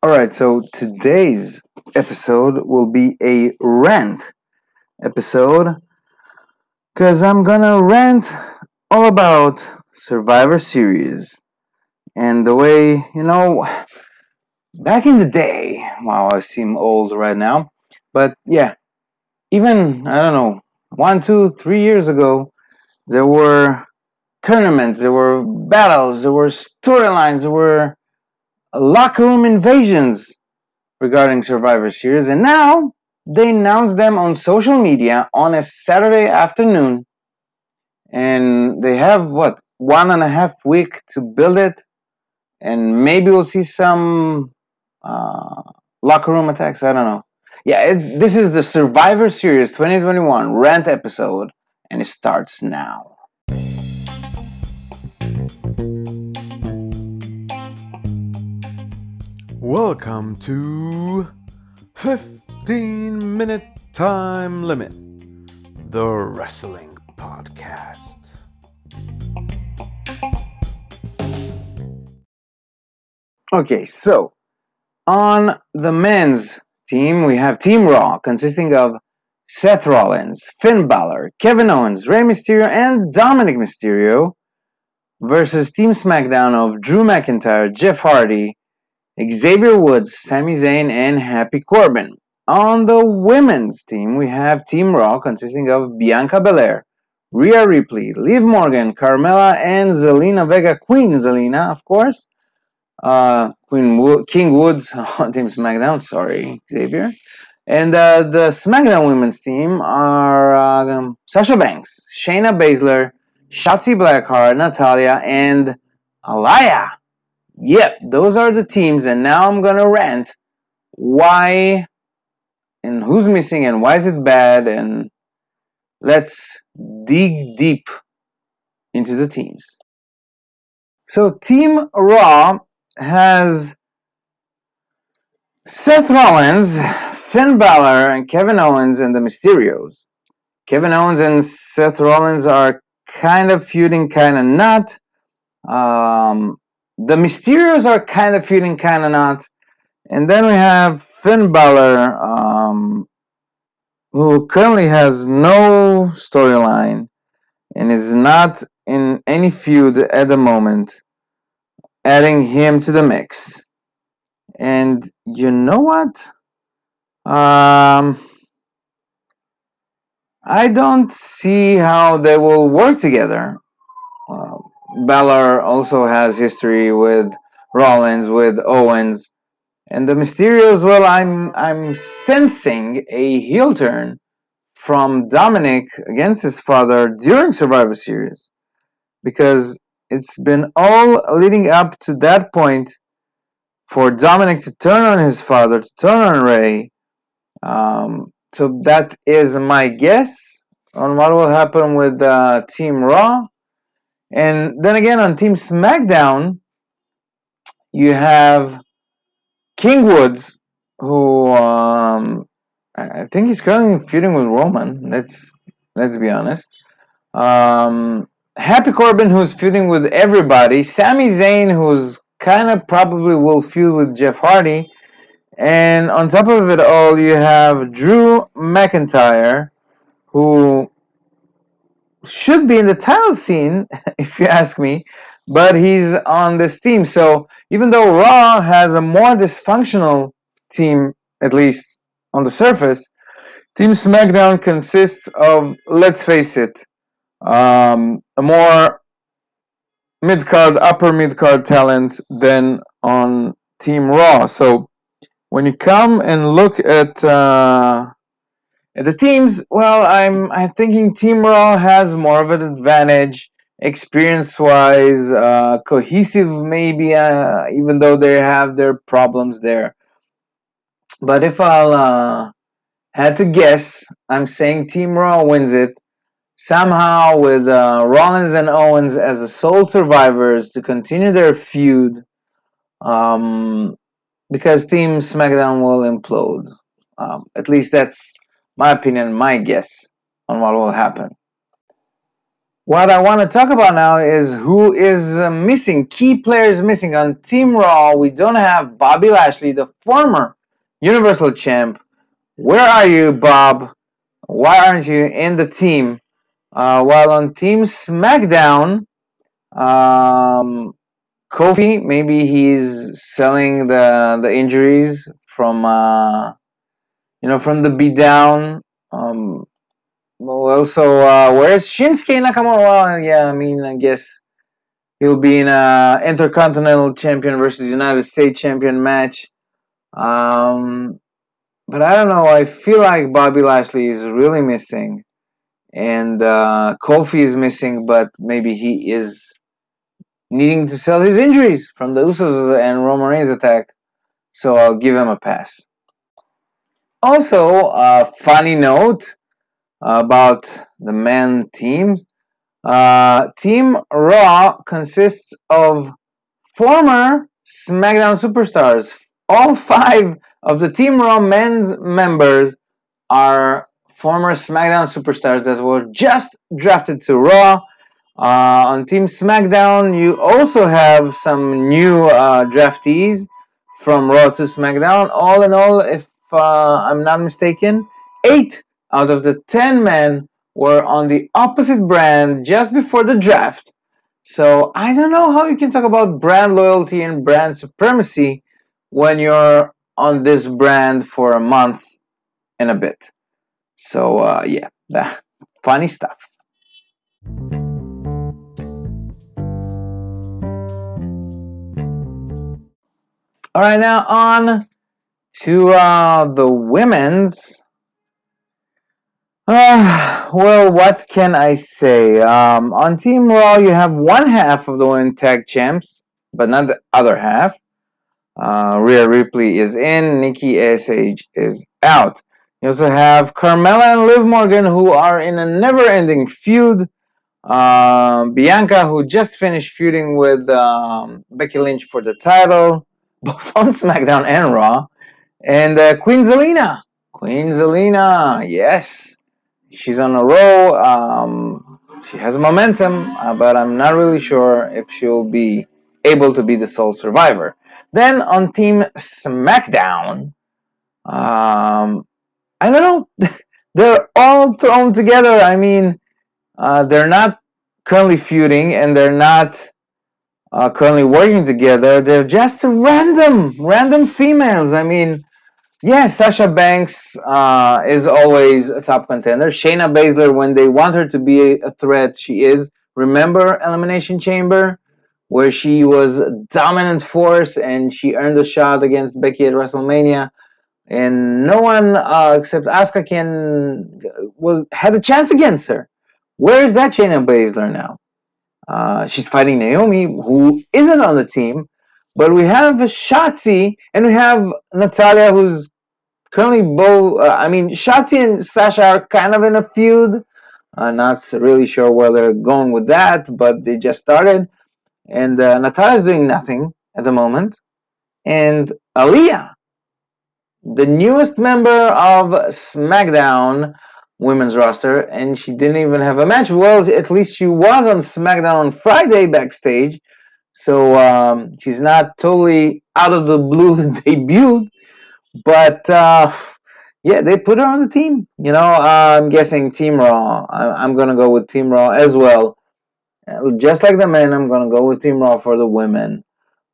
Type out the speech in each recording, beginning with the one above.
Alright, so today's episode will be a rant episode because I'm gonna rant all about Survivor Series and the way, back in the day, wow, I seem old right now, but yeah, even, I don't know, 1, 2, 3 years ago, there were tournaments, there were battles, there were storylines, there were locker room invasions regarding Survivor Series, and now they announced them on social media on a Saturday afternoon, and they have what 1.5 week to build it, and maybe we'll see some uh, locker room attacks. I don't know. Yeah, this is the Survivor Series 2021 rant episode, and it starts now. Welcome to 15-minute time limit, the wrestling podcast. Okay, so on the men's team, we have Team Raw, consisting of Seth Rollins, Finn Balor, Kevin Owens, Rey Mysterio, and Dominic Mysterio, versus Team SmackDown of Drew McIntyre, Jeff Hardy, Xavier Woods, Sami Zayn, and Happy Corbin. On the women's team, we have Team Raw, consisting of Bianca Belair, Rhea Ripley, Liv Morgan, Carmella, and Zelina Vega, Queen Zelina, of course. King Woods on Team SmackDown, sorry, Xavier. And the SmackDown women's team are Sasha Banks, Shayna Baszler, Shotzi Blackheart, Natalia, and Aliyah. Yep, those are the teams, and now I'm gonna rant why and who's missing and why is it bad, and let's dig deep into the teams. So Team Raw has Seth Rollins, Finn Balor, and Kevin Owens and the Mysterios. Kevin Owens and Seth Rollins are kind of feuding, kind of not. The Mysterios are kind of feuding, kind of not. And then we have Finn Balor, who currently has no storyline and is not in any feud at the moment, adding him to the mix. And you know what? I don't see how they will work together. Uh, Balor also has history with Rollins, with Owens, and the Mysterios. Well, I'm sensing a heel turn from Dominic against his father during Survivor Series, because it's been all leading up to that point for Dominic to turn on his father, to turn on Ray. So that is my guess on what will happen with Team Raw. And then again, on Team SmackDown, you have King Woods, who I think he's currently feuding with Roman. Let's be honest. Happy Corbin, who's feuding with everybody. Sami Zayn, who's kind of probably will feud with Jeff Hardy. And on top of it all, you have Drew McIntyre, who should be in the title scene, if you ask me, but he's on this team. So even though Raw has a more dysfunctional team, at least on the surface, Team SmackDown consists of, let's face it, a more mid-card, upper mid-card talent than on Team Raw. So when you come and look at the teams, well, I'm thinking Team Raw has more of an advantage, experience-wise, cohesive maybe, even though they have their problems there. But if I'll had to guess, I'm saying Team Raw wins it somehow, with Rollins and Owens as the sole survivors to continue their feud, um, because Team SmackDown will implode. At least that's my opinion, my guess on what will happen. What I want to talk about now is who is missing. Key players missing on Team Raw. We don't have Bobby Lashley, the former Universal Champ. Where are you, Bob? Why aren't you in the team? While on Team SmackDown, Kofi, maybe he's selling the injuries from from the beatdown. Also, where's Shinsuke Nakamura? Well, yeah, I mean, I guess he'll be in a Intercontinental Champion versus United States Champion match. But I don't know. I feel like Bobby Lashley is really missing, and Kofi is missing, but maybe he is needing to sell his injuries from the Usos and Roman Reigns attack. So I'll give him a pass. Also, a funny note about the men team. Team Raw consists of former SmackDown superstars. All 5 of the Team Raw men's members are former SmackDown superstars that were just drafted to Raw. On Team SmackDown, you also have some new draftees from Raw to SmackDown. All in all, if I'm not mistaken, 8 out of the 10 men were on the opposite brand just before the draft. So I don't know how you can talk about brand loyalty and brand supremacy when you're on this brand for a month and a bit. So yeah, funny stuff. All right, now on to the women's. Well, what can I say? On Team Raw, you have one half of the women tag champs, but not the other half. Rhea Ripley is in, Nikki ASH is out. You also have Carmella and Liv Morgan, who are in a never-ending feud. Bianca, who just finished feuding with Becky Lynch for the title, both on SmackDown and Raw. And Queen Zelina. Queen Zelina, yes. She's on a roll. She has momentum, but I'm not really sure if she'll be able to be the sole survivor. Then on Team SmackDown, I don't know. They're all thrown together. I mean, they're not currently feuding and they're not currently working together. They're just random females. I mean, yes, Sasha Banks is always a top contender. Shayna Baszler, when they want her to be a threat, she is. Remember Elimination Chamber, where she was a dominant force and she earned a shot against Becky at WrestleMania, and no one except Asuka had a chance against her. Where is that Shayna Baszler now? She's fighting Naomi, who isn't on the team, but we have Shotzi and we have Natalya, who's currently both. Shotzi and Sasha are kind of in a feud. Not really sure where they're going with that, but they just started. And Natalya's doing nothing at the moment. And Aaliyah, the newest member of SmackDown women's roster, and she didn't even have a match. Well, at least she was on SmackDown on Friday backstage, so she's not totally out of the blue debuted. But yeah, they put her on the team. I'm guessing Team Raw. I'm gonna go with Team Raw as well. Just like the men, I'm gonna go with Team Raw for the women.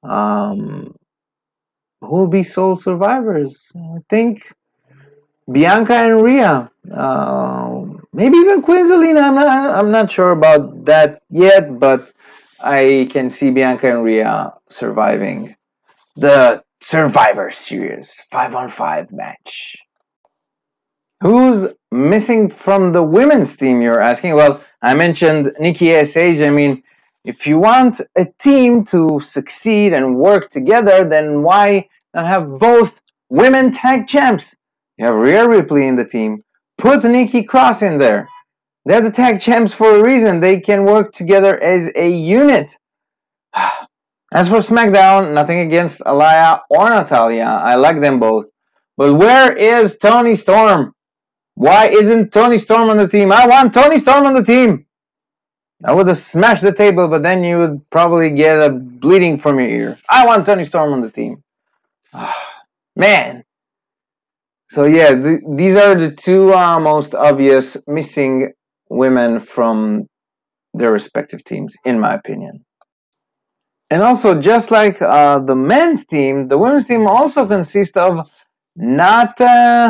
Who will be sole survivors? I think Bianca and Rhea. Maybe even Queen Zelina. I'm not sure about that yet, but I can see Bianca and Rhea surviving the Survivor Series 5-on-5 match. Who's missing from the women's team, you're asking? Well, I mentioned Nikki ASH. I mean, if you want a team to succeed and work together, then why not have both women tag champs? You have Rhea Ripley in the team. Put Nikki Cross in there. They're the tag champs for a reason. They can work together as a unit. As for SmackDown, nothing against Aliyah or Natalya. I like them both. But where is Toni Storm? Why isn't Toni Storm on the team? I want Toni Storm on the team. I would have smashed the table, but then you would probably get a bleeding from your ear. I want Toni Storm on the team. Man. So yeah, these are the two most obvious missing women from their respective teams, in my opinion. And also, just like the men's team, the women's team also consists of not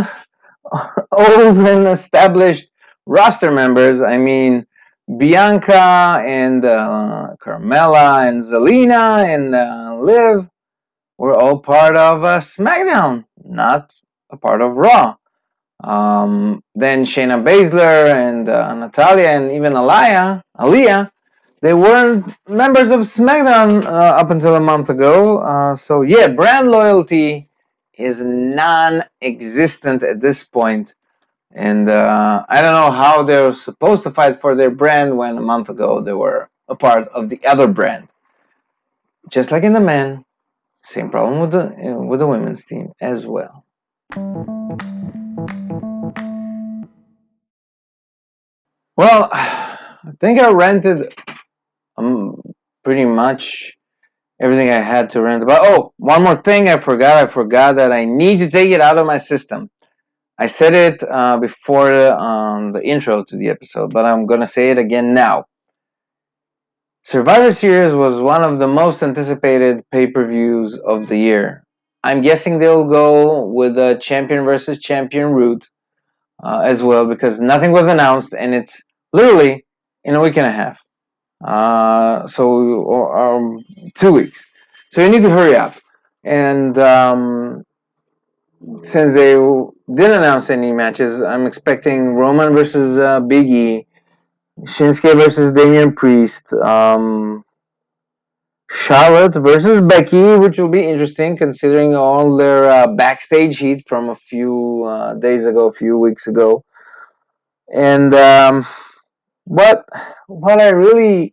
old and established roster members. I mean, Bianca and Carmella and Zelina and Liv were all part of SmackDown, not a part of Raw. Then Shayna Baszler and Natalia and even Aliyah, they weren't members of SmackDown up until a month ago. So yeah, brand loyalty is non-existent at this point. And I don't know how they're supposed to fight for their brand when a month ago they were a part of the other brand. Just like in the men, same problem with the women's team as well. Well, I think I rented pretty much everything I had to rent about. Oh, one more thing I forgot. I forgot that I need to take it out of my system. I said it before the intro to the episode, but I'm going to say it again now. Survivor Series was one of the most anticipated pay-per-views of the year. I'm guessing they'll go with a champion versus champion route as well, because nothing was announced and it's literally in a week and a half. So 2 weeks. So you need to hurry up. And since they didn't announce any matches, I'm expecting Roman versus Big E, Shinsuke versus Damian Priest, Charlotte versus Becky, which will be interesting considering all their backstage heat from a few days ago, a few weeks ago. And what I really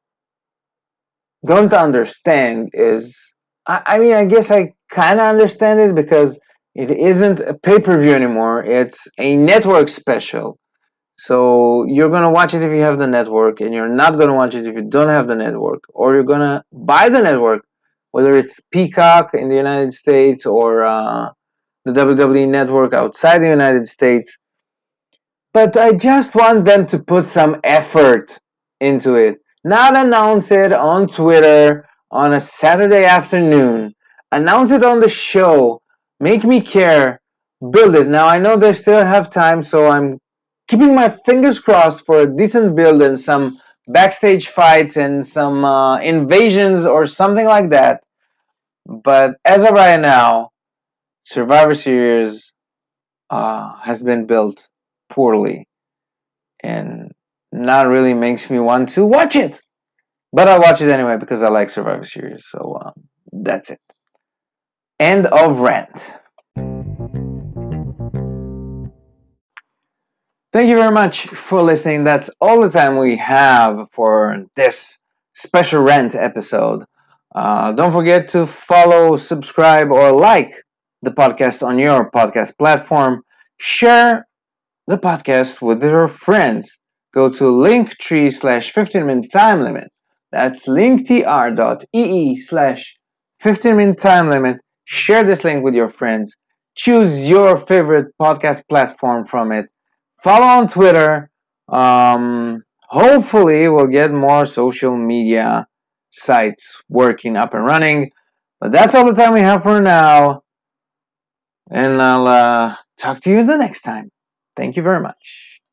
don't understand is, I mean, I guess I kind of understand it because it isn't a pay-per-view anymore. It's a network special. So you're going to watch it if you have the network, and you're not going to watch it if you don't have the network. Or you're going to buy the network, whether it's Peacock in the United States or the WWE network outside the United States. But I just want them to put some effort into it. Not announce it on Twitter on a Saturday afternoon. Announce it on the show. Make me care. Build it. Now I know they still have time, so I'm keeping my fingers crossed for a decent build and some backstage fights and some invasions or something like that. But as of right now, Survivor Series has been built poorly and not really makes me want to watch it. But I'll watch it anyway because I like Survivor Series. So that's it. End of rant. Thank you very much for listening. That's all the time we have for this special rant episode. Don't forget to follow, subscribe, or like the podcast on your podcast platform. Share the podcast with your friends. Go to linktree/15-minute time limit. That's linktr.ee/15-minute time limit. Share this link with your friends. Choose your favorite podcast platform from it. Follow on Twitter. Hopefully, we'll get more social media sites working up and running. But that's all the time we have for now. And I'll talk to you the next time. Thank you very much.